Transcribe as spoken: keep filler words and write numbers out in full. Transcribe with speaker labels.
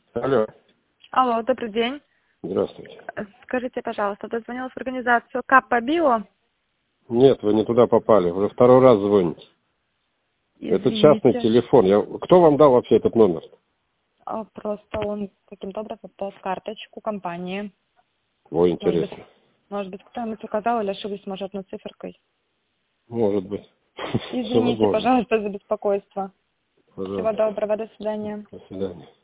Speaker 1: Алло.
Speaker 2: Алло, добрый день.
Speaker 1: Здравствуйте.
Speaker 2: Скажите, пожалуйста, дозвонилась в организацию Каппа Био?
Speaker 1: Нет, вы не туда попали. Уже второй раз звоните. Это частный
Speaker 2: Извините,
Speaker 1: телефон. Я... Кто вам дал вообще этот номер?
Speaker 2: а, просто он каким-то образом попал в карточку компании.
Speaker 1: Ой,
Speaker 2: Может быть,
Speaker 1: интересно.
Speaker 2: может быть, кто-нибудь указал или ошиблись, может, одной циферкой.
Speaker 1: Может быть. Все
Speaker 2: Извините,
Speaker 1: возможно.
Speaker 2: пожалуйста, за беспокойство. Всего
Speaker 1: Пожалуйста.
Speaker 2: доброго, до свидания.
Speaker 1: До свидания.